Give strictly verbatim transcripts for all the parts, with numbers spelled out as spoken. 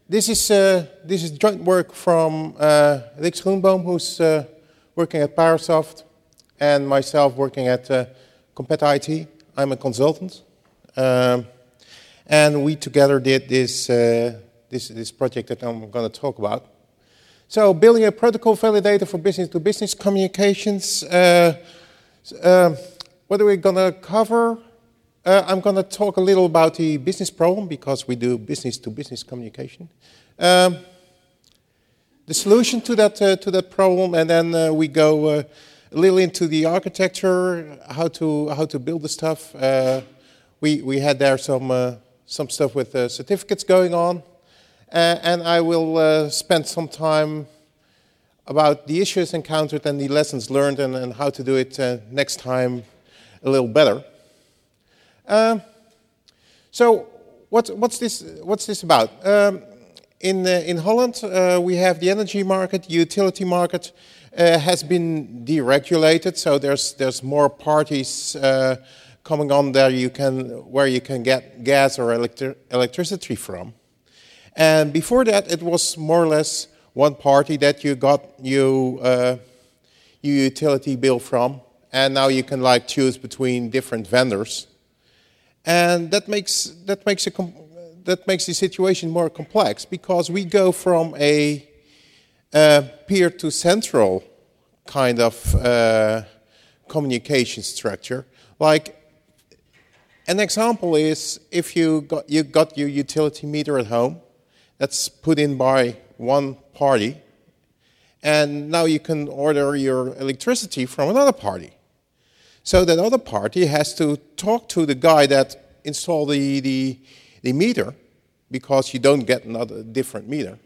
this is uh, this is joint work from uh, Rick Schoenboom, who's uh, working at Powersoft, and myself working at uh, Compet I T. I'm a consultant, um, and we together did this uh, this this project that I'm going to talk about. So, building a protocol validator for business-to-business communications. Uh, uh, what are we going to cover? Uh, I'm going to talk a little about the business problem because we do business-to-business communication. Um, the solution to that uh, to that problem, and then uh, we go uh, a little into the architecture, how to how to build the stuff. Uh, we we had there some uh, some stuff with uh, certificates going on, uh, and I will uh, spend some time about the issues encountered and the lessons learned, and, and how to do it uh, next time a little better. Uh, so, what, what's this? What's this about? Um, in uh, in Holland, uh, we have the energy market. The utility market uh, has been deregulated, so there's there's more parties uh, coming on there. You can where you can get gas or electri electricity from. And before that, it was more or less one party that you got you uh, your utility bill from, and now you can like choose between different vendors. And that makes that makes a that makes the situation more complex because we go from a uh, peer to central kind of uh, communication structure. Like an example is if you got you got your utility meter at home, that's put in by one party, and now you can order your electricity from another party. So that other party has to talk to the guy that installed the, the, the meter, because you don't get another different meter.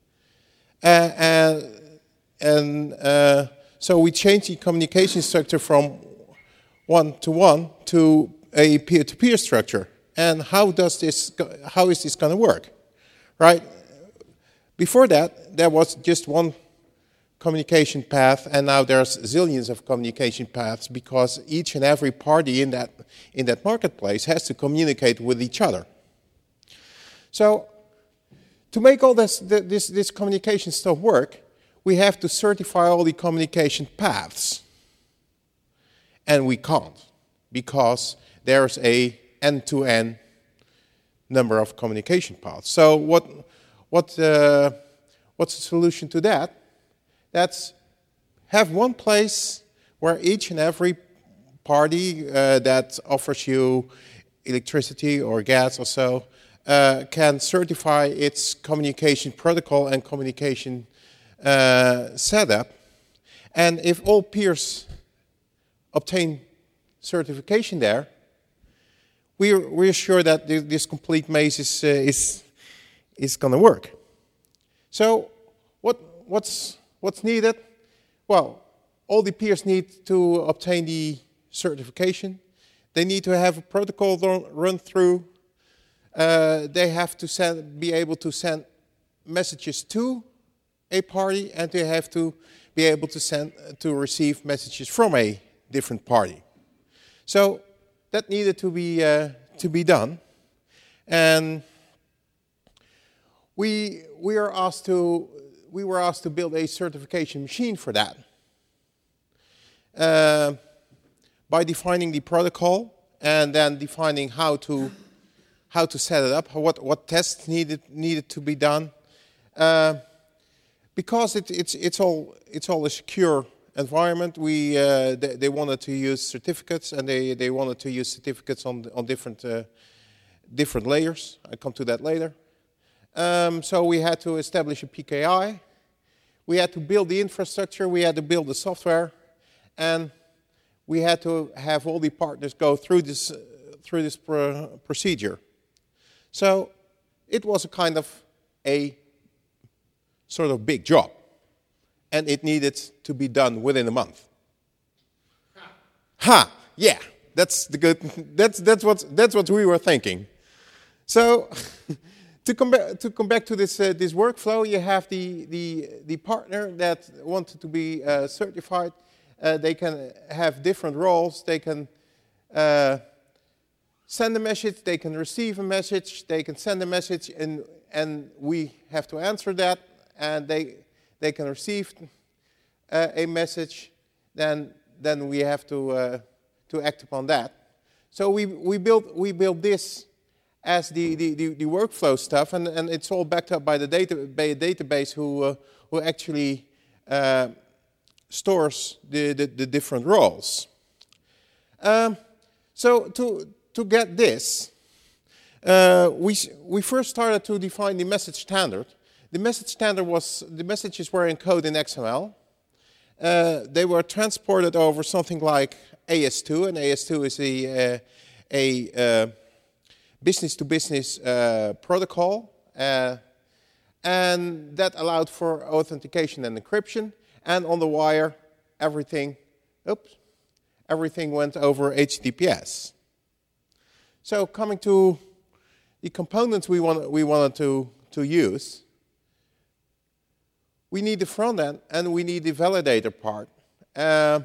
Uh, and and uh, so we changed the communication structure from one-to-one to a peer-to-peer structure. And how does this? How is this going to work? Right? Before that, there was just one communication path, and now there's zillions of communication paths because each and every party in that in that marketplace has to communicate with each other. So, to make all this this this communication stuff work, we have to certify all the communication paths, and we can't because there's a end-to-end number of communication paths. So, what what uh, what's the solution to that? That's have one place where each and every party uh, that offers you electricity or gas or so uh, can certify its communication protocol and communication uh, setup. And if all peers obtain certification there, we're, we're sure that this complete maze is, uh, is, is going to work. So what, what's... What's needed? Well, all the peers need to obtain the certification. They need to have a protocol run through. Uh, they have to send, be able to send messages to a party, and they have to be able to send to receive messages from a different party. So that needed to be uh, to be done, and we we are asked to. We were asked to build a certification machine for that. Uh, by defining the protocol and then defining how to how to set it up, what what tests needed needed to be done, uh, because it, it's it's all it's all a secure environment. We uh, they, they wanted to use certificates, and they, they wanted to use certificates on on different uh, different layers. I'll come to that later. Um, so we had to establish a P K I, we had to build the infrastructure, we had to build the software, and we had to have all the partners go through this, uh, through this pro procedure. So it was a kind of a sort of big job, and it needed to be done within a month. Ha! Ha! Yeah, that's the good. That's that's what that's what we were thinking. So. To come back to come back to this uh, this workflow, you have the the the partner that wanted to be uh, certified. Uh, they can have different roles. They can uh, send a message, they can receive a message, they can send a message, and, and we have to answer that, and they, they can receive uh, a message, then, then we have to, uh, to act upon that. So we, we, built, we built this as the, the, the, the workflow stuff, and, and it's all backed up by the data, by a database who, uh, who actually uh, stores the, the, the different roles. Um, so to, to get this, uh, we, we first started to define the message standard. The message standard was, the messages were encoded in X M L. Uh, they were transported over something like A S two, and A S two is a, uh, a uh, business-to-business uh, protocol, uh, and that allowed for authentication and encryption. And on the wire, everything, oops, everything went over H T T P S. So coming to the components we want, we wanted to to use, we need the front end and we need the validator part, uh,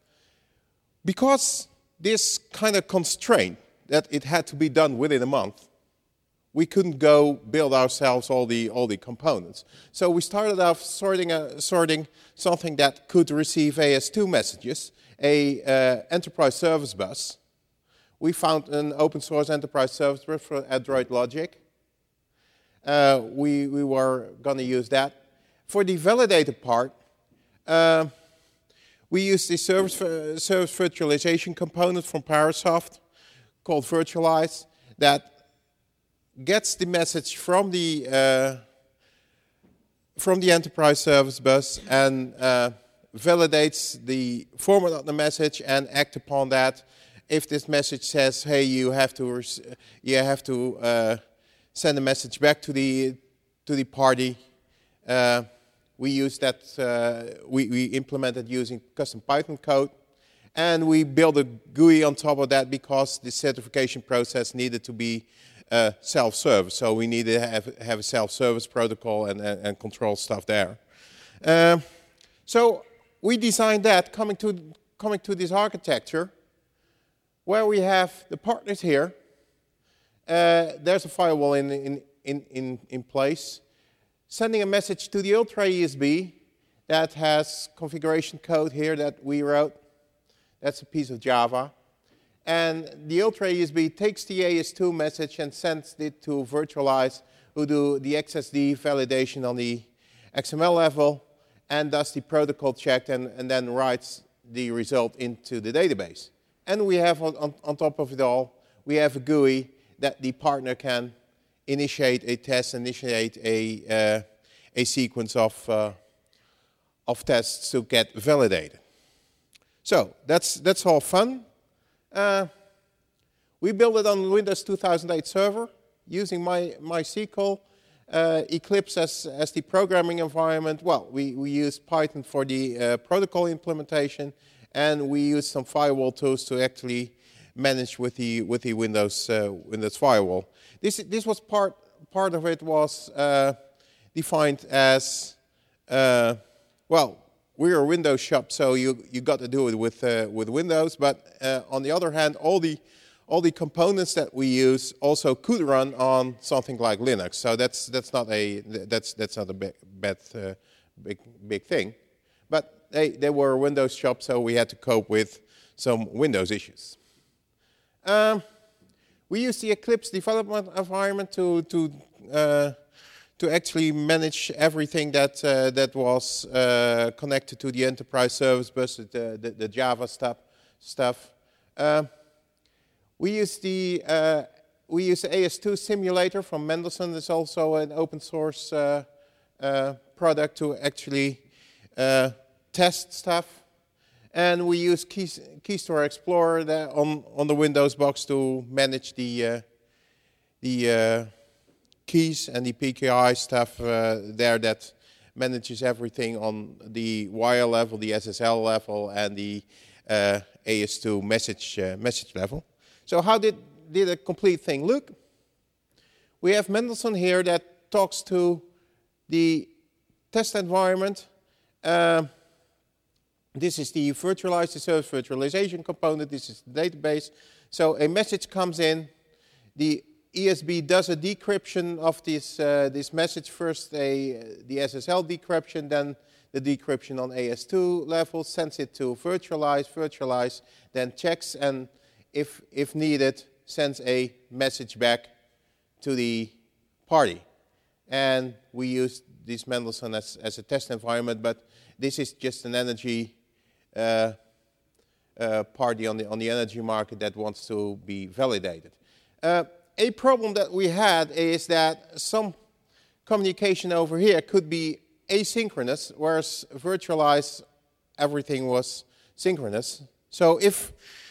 because this kind of constraint that it had to be done within a month, we couldn't go build ourselves all the, all the components. So we started off sorting, uh, sorting something that could receive A S two messages, a uh, enterprise service bus. We found an open source enterprise service bus for Android Logic. Uh, we, we were going to use that. For the validator part, uh, we used the service, uh, service virtualization component from Parasoft called Virtualize that gets the message from the uh, from the enterprise service bus and uh, validates the format of the message and act upon that. If this message says, "Hey, you have to you have to uh, send a message back to the to the party," uh, we use that. Uh, we we implemented using custom Python code. And we built a G U I on top of that because the certification process needed to be uh, self-service. So we needed to have, have a self-service protocol and, and, and control stuff there. Uh, so we designed that coming to, coming to this architecture where we have the partners here. Uh, there's a firewall in, in, in, in, in place. Sending a message to the Ultra E S B that has configuration code here that we wrote. That's a piece of Java. And the Ultra E S B takes the A S two message and sends it to Virtualize, who do the X S D validation on the X M L level, and does the protocol check, and, and then writes the result into the database. And we have, on, on, on top of it all, we have a G U I that the partner can initiate a test, initiate a, uh, a sequence of, uh, of tests to get validated. So that's, that's all fun. Uh, we built it on Windows two thousand eight server using My, MySQL, uh, Eclipse as, as the programming environment. Well, we, we used Python for the uh, protocol implementation, and we used some firewall tools to actually manage with the, with the Windows, uh, Windows firewall. This, this was part, part of it was uh, defined as, uh, well, we're a Windows shop, so you you got to do it with uh, with Windows. But uh, on the other hand, all the all the components that we use also could run on something like Linux. So that's that's not a that's that's not a big bad uh, big big thing. But they they were a Windows shop, so we had to cope with some Windows issues. Um, we used the Eclipse development environment to to uh, to actually manage everything that uh, that was uh, connected to the enterprise service bus, the, the, the Java stuff. stuff. Uh, we use the uh, we use the A S two simulator from Mendelssohn. It's also an open source uh, uh, product to actually uh, test stuff. And we use Key, Keystore Explorer there on on the Windows box to manage the uh, the uh, keys and the P K I stuff uh, there that manages everything on the wire level, the S S L level, and the uh, A S two message uh, message level. So how did did a complete thing look? We have Mendelssohn here that talks to the test environment. Uh, this is the virtualized service virtualization component. This is the database. So a message comes in. the E S B does a decryption of this, uh, this message. First a, the S S L decryption, then the decryption on A S two level, sends it to virtualize, virtualize, then checks, and if, if needed, sends a message back to the party. And we use this Mendelssohn as, as a test environment, but this is just an energy uh, uh, party on the, on the energy market that wants to be validated. Uh, a problem that we had is that some communication over here could be asynchronous, whereas virtualize everything was synchronous. So if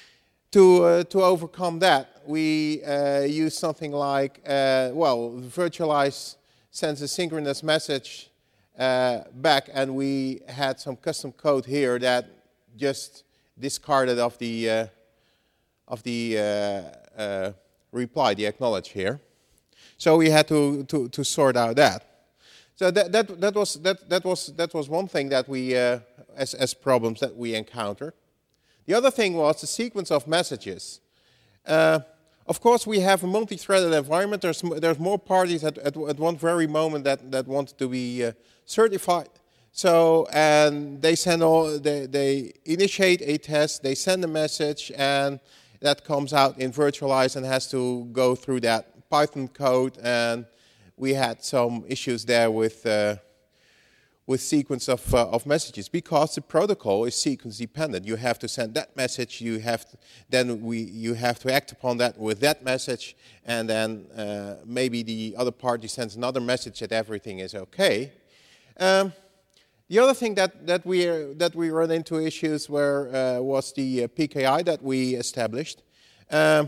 to, uh, to overcome that, we uh, use something like, uh, well, virtualize sends a synchronous message uh, back, and we had some custom code here that just discarded of the uh, of the uh, uh, reply, the acknowledge here. So we had to to, to sort out that. So that that that was that that was that was one thing that we uh, as as problems that we encountered. The other thing was the sequence of messages. Uh, Of course, we have a multi-threaded environment. There's, there's more parties at, at, at one very moment that, that want to be uh, certified. So, and they send all, they, they initiate a test, they send a message, and that comes out in virtualize and has to go through that Python code. And we had some issues there with uh, with sequence of, uh, of messages, because the protocol is sequence dependent. You have to send that message, you have to, then we, you have to act upon that with that message, and then uh, maybe the other party sends another message that everything is okay. Um, the other thing that, that, we, uh, that we run into issues were, uh, was the uh, P K I that we established. Um,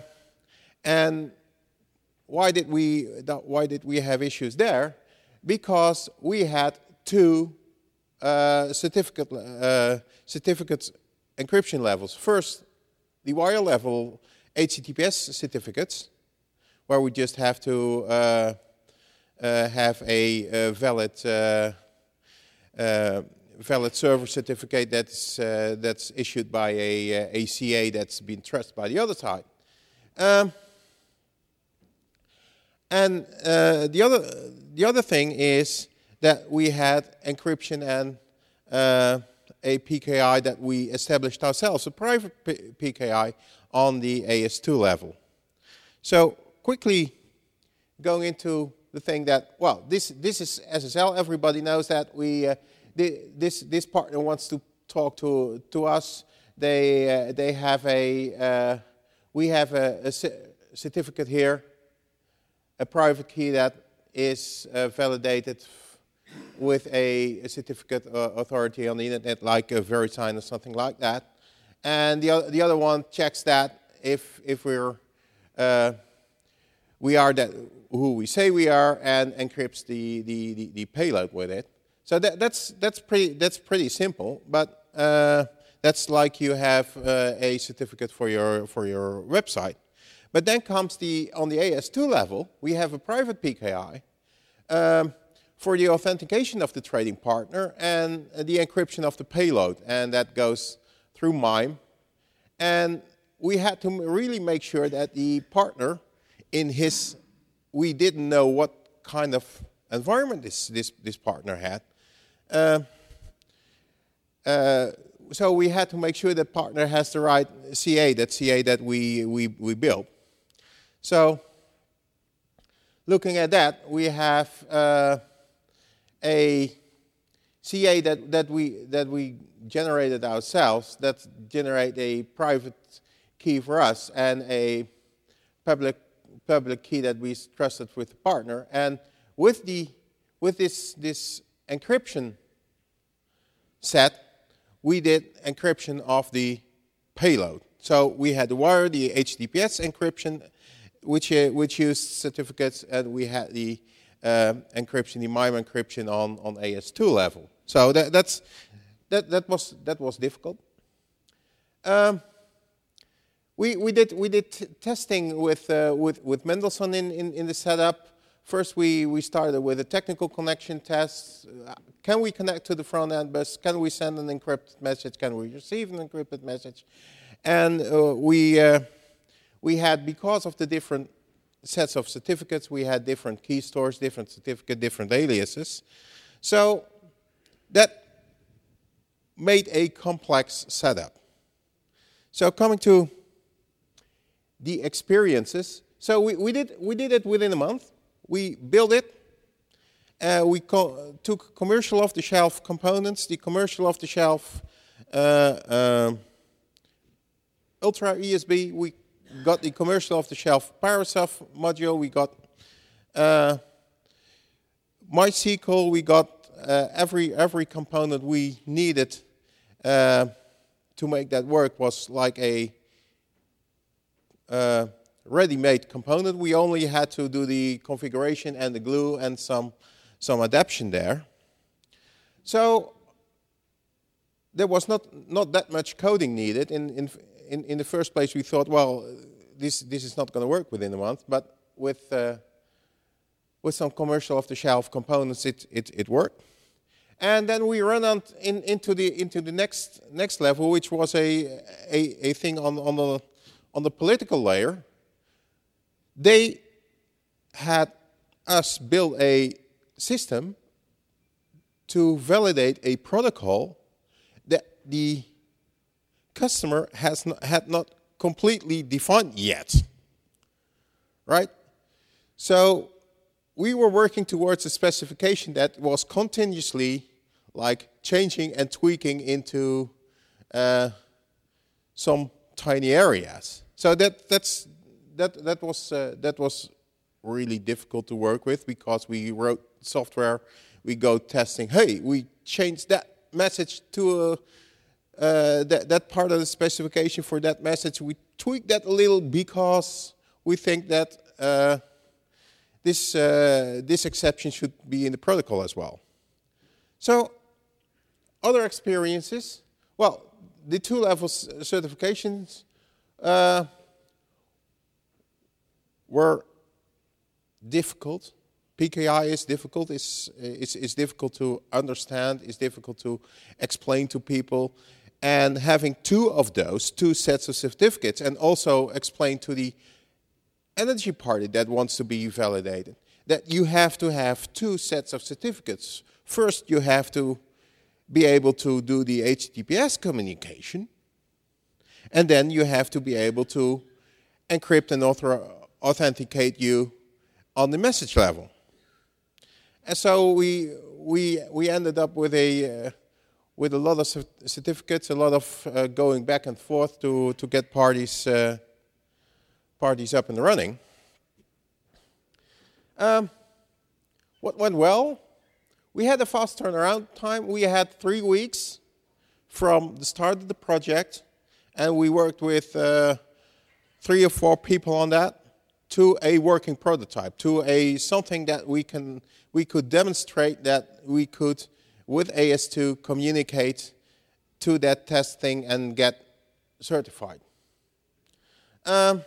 and why did, we, why did we have issues there? Because we had two uh, certificate, uh, certificate encryption levels. First, the wire level H T T P S certificates, where we just have to uh, uh, have a, a valid uh, uh, valid server certificate that's uh, that's issued by a, a C A that's been trusted by the other side. Um, and uh, the other the other thing is that we had encryption and uh, a P K I that we established ourselves, a private P P K I on the A S two level. So quickly going into the thing that, well, this, this is S S L. Everybody knows that. We, uh, this, this partner wants to talk to, to us. They, uh, they have a, uh, we have a, a certificate here, a private key that is uh, validated with a, a certificate uh, authority on the internet, like a VeriSign or something like that. And the other, the other one checks that if if we're uh, we are that who we say we are, and encrypts the the, the, the payload with it. So that, that's that's pretty that's pretty simple. But uh, that's like you have uh, a certificate for your for your website. But then comes the on the A S two level, we have a private P K I. Um, for the authentication of the trading partner and the encryption of the payload, and that goes through MIME. And we had to really make sure that the partner in his, we didn't know what kind of environment this, this, this partner had. Uh, uh, so we had to make sure that partner has the right C A, that C A that we, we, we built. So looking at that, we have uh, a C A that, that, we, that we generated ourselves, that generate a private key for us and a public, public key that we trusted with the partner. And with, the, with this, this encryption set, we did encryption of the payload. So we had the wire, the H T T P S encryption, which, uh, which used certificates, and we had the uh, encryption, the MIME encryption on, on A S two level. So that, that's, that, that, was, that was difficult. Um, we, we did, we did t testing with, uh, with, with Mendelssohn in, in, in the setup. First, we, we started with a technical connection test. Uh, can we connect to the front-end bus? Can we send an encrypted message? Can we receive an encrypted message? And uh, we, uh, we had, because of the different sets of certificates. We had different key stores, different certificate, different aliases. So that made a complex setup. So coming to the experiences. So we, we, did, we did it within a month. We built it. Uh, we co took commercial off-the-shelf components, the commercial off-the-shelf uh, um, Ultra E S B. We got the commercial off-the-shelf PowerSoft module. We got uh, MySQL. We got uh, every every component we needed uh, to make that work was like a uh, ready-made component. We only had to do the configuration and the glue and some some adaptation there. So there was not not that much coding needed. In in in, in the first place, we thought, well, this this is not going to work within a month. But with uh, with some commercial off-the-shelf components, it it it worked. And then we run on in, into the into the next next level, which was a a, a thing on on the on the political layer. They had us build a system to validate a protocol that the customer has not, had not completely defined yet, right? So we were working towards a specification that was continuously like changing and tweaking into uh, some tiny areas. So that that's that that was uh, that was really difficult to work with because we wrote software, we go testing. Hey, we changed that message to a, uh, that that part of the specification for that message. We tweaked that a little because we think that. Uh, This, uh, this exception should be in the protocol as well. So, other experiences. Well, the two levels certifications uh, were difficult. P K I is difficult. It's, it's, it's difficult to understand. It's difficult to explain to people. And having two of those, two sets of certificates, and also explain to the energy party that wants to be validated, that you have to have two sets of certificates. First, you have to be able to do the H T T P S communication, and then you have to be able to encrypt and authenticate you on the message level. And so we we we ended up with a uh, with a lot of certificates, a lot of uh, going back and forth to to get parties. Uh, parties up and running. Um, what went well? We had a fast turnaround time. We had three weeks from the start of the project, and we worked with uh, three or four people on that to a working prototype, to a something that we can we could demonstrate that we could, with A S two, communicate to that test thing and get certified. Um,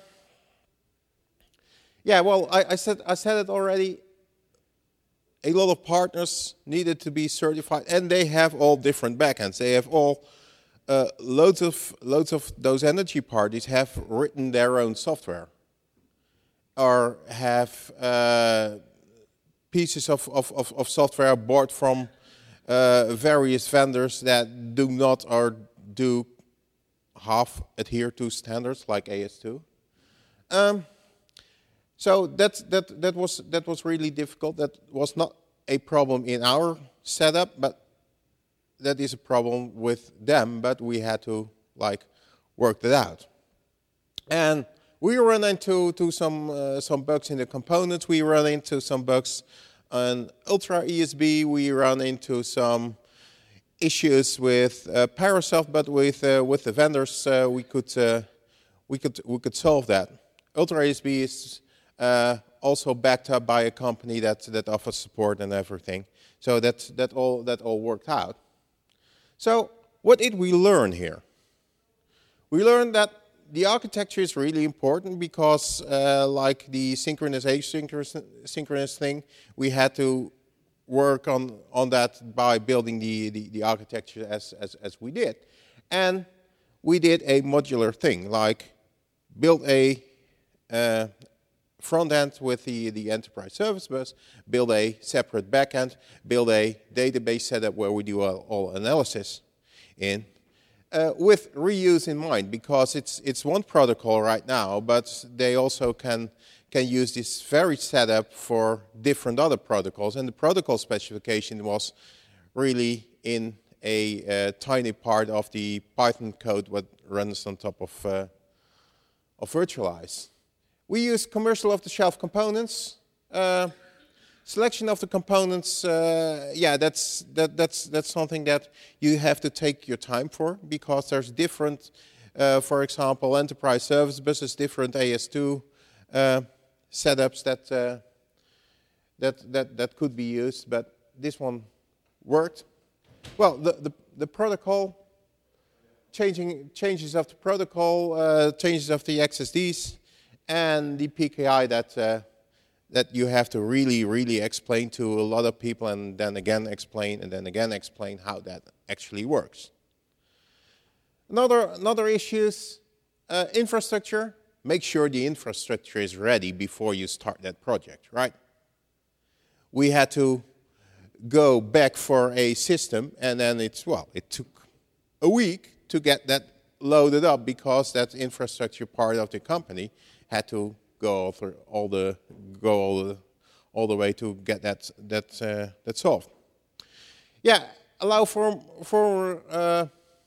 Yeah, well, I, I said I said it already. A lot of partners needed to be certified, and they have all different backends. They have all uh, loads of loads of those energy parties have written their own software, or have uh, pieces of, of, of, of software bought from uh, various vendors that do not or do half adhere to standards like A S two. Um, So that, that, that, was, that was really difficult. That was not a problem in our setup, but that is a problem with them, but we had to like work that out. And we run into to some, uh, some bugs in the components. We run into some bugs on Ultra E S B. We run into some issues with uh, PowerSoft, but with, uh, with the vendors, uh, we, could, uh, we, could, we could solve that. Ultra E S B is Uh, also backed up by a company that that offers support and everything. So that that all that all worked out. So what did we learn here? We learned that the architecture is really important because, uh, like the synchronous asynchronous synchronous thing, we had to work on on that by building the the, the architecture as, as as we did, and we did a modular thing, like build a uh, front end with the, the enterprise service bus, build a separate back end, build a database setup where we do all, all analysis in, uh, with reuse in mind, because it's it's one protocol right now, but they also can can use this very setup for different other protocols, and the protocol specification was really in a uh, tiny part of the Python code what runs on top of, uh, of Virtualize. We use commercial off-the-shelf components. Uh, selection of the components, uh, yeah, that's, that, that's, that's something that you have to take your time for, because there's different, uh, for example, enterprise service buses, different A S two uh, setups that, uh, that, that, that could be used, but this one worked. Well, the, the, the protocol, changing changes of the protocol, uh, changes of the X S Ds, and the P K I that, uh, that you have to really, really explain to a lot of people, and then again explain, and then again explain how that actually works. Another, another issues, uh, infrastructure. Make sure the infrastructure is ready before you start that project, right? We had to go back for a system, and then it's, well, it took a week to get that loaded up, because that infrastructure part of the company had to go through all the go all the, all the way to get that that uh, that solved. Yeah, allow for for uh,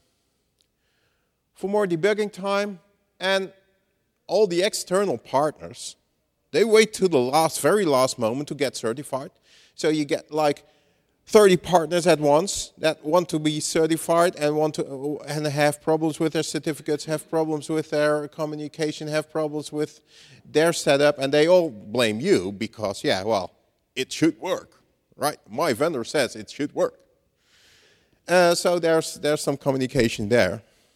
for more debugging time, and all the external partners, they wait to the last, very last moment to get certified. So you get like thirty partners at once that want to be certified and want to and have problems with their certificates, have problems with their communication, have problems with their setup, and they all blame you because, yeah, well, it should work, right? My vendor says it should work. Uh, so there's there's some communication there.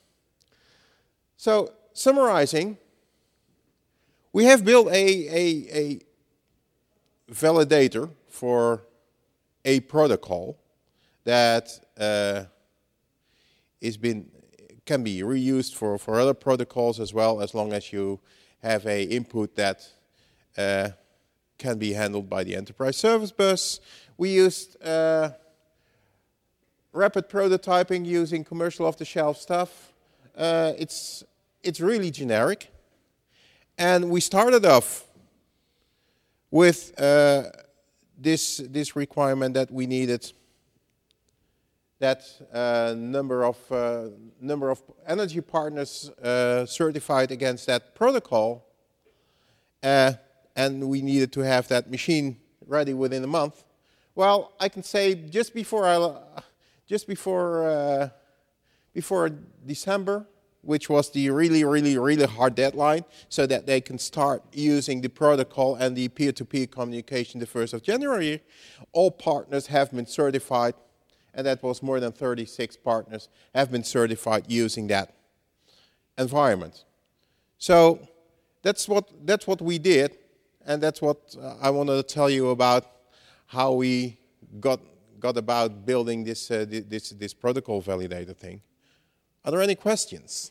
So summarizing, we have built a a, a validator for a protocol that uh, is been can be reused for, for other protocols as well, as long as you have a input that uh, can be handled by the enterprise service bus. We used uh, rapid prototyping using commercial off-the-shelf stuff. Uh, it's it's really generic, and we started off with Uh, This, this requirement that we needed that uh, number of uh, number of energy partners uh, certified against that protocol, uh, and we needed to have that machine ready within a month. Well, I can say just before I, just before uh, before December, which was the really, really, really hard deadline, so that they can start using the protocol and the peer-to-peer communication the first of January. All partners have been certified, and that was more than thirty-six partners have been certified using that environment. So that's what, that's what we did, and that's what uh, I wanted to tell you about how we got, got about building this, uh, this, this protocol validator thing. Are there any questions?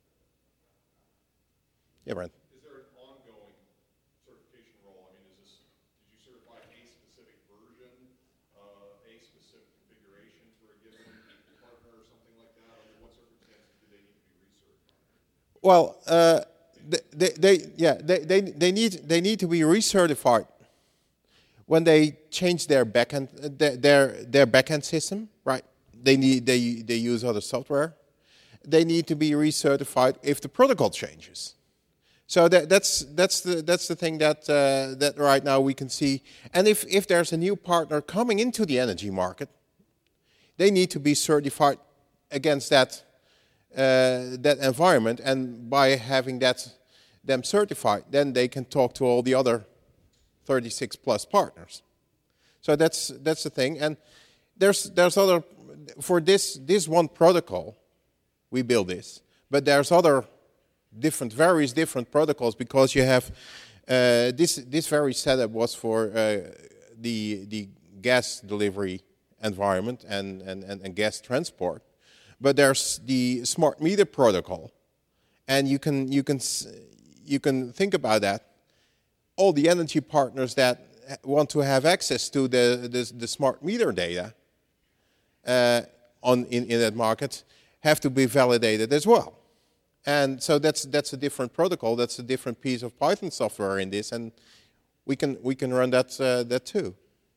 Yeah, Brent. Is there an ongoing certification role? I mean, is this, did you certify a specific version, uh, a specific configuration for a given partner or something like that? Under what circumstances do they need to be recertified? Well, uh, they, they, yeah, they, they, they need they need to be recertified when they change their backend their their, their backend system, right? They need they they use other software. They need to be recertified if the protocol changes. So that, that's that's the that's the thing that uh, that right now we can see. And if if there's a new partner coming into the energy market, they need to be certified against that uh, that environment. And by having that them certified, then they can talk to all the other thirty-six plus partners. So that's that's the thing. And there's there's other for this this one protocol. We build this, but there's other different, various different protocols, because you have uh, this. This very setup was for uh, the the gas delivery environment and, and, and, and gas transport, but there's the smart meter protocol, and you can you can you can think about that. all the energy partners that want to have access to the, the, the smart meter data uh, on, in, in that market have to be validated as well. And so that's, that's a different protocol, that's a different piece of Python software in this, and we can, we can run that, uh, that too.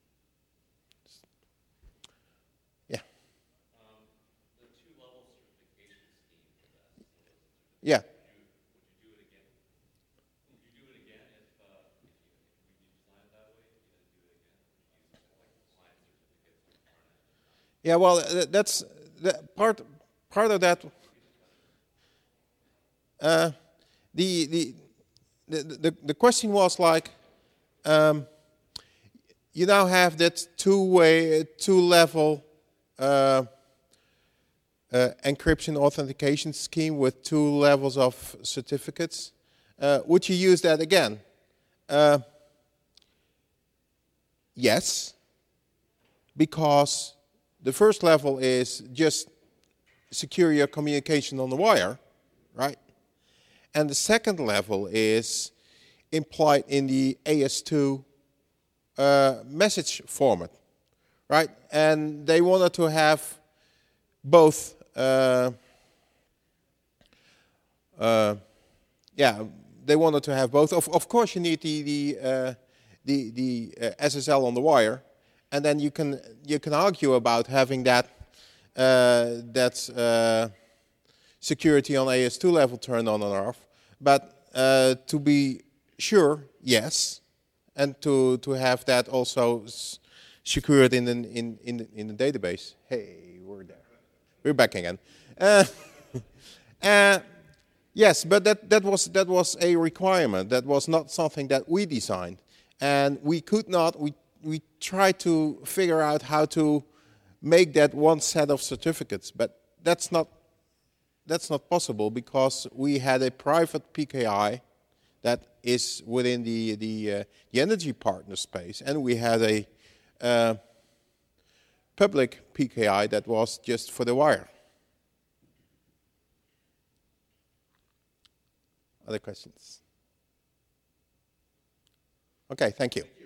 Yeah. Um, the two-level certification scheme for that. Yeah. Would you, would you do it again? Would you do it again if, uh, if, you, if we design it that way? If you had to do it again? Would you use like client certificates on the front end? Yeah, well, that's that part. Part of that. Uh, the, the the the the question was like, um, you now have that two-way, two-level uh, uh, encryption authentication scheme with two levels of certificates. Uh, would you use that again? Uh, yes, because the first level is just secure your communication on the wire, right? And the second level is implied in the A S two uh, message format, right? And they wanted to have both, uh, uh, yeah, they wanted to have both. Of, of course, you need the the uh, the, the uh, S S L on the wire, and then you can you can argue about having that uh, that. Uh, security on A S two level turned on and off, but uh, to be sure, yes, and to to have that also secured in the, in in the, in the database. Hey, we're there. We're back again. Uh, uh, yes, but that that was that was a requirement. That was not something that we designed, and we could not. We we tried to figure out how to make that one set of certificates, but that's not. That's not possible because we had a private P K I that is within the the, uh, the energy partner space, and we had a uh, public P K I that was just for the wire. Other questions? Okay, thank you.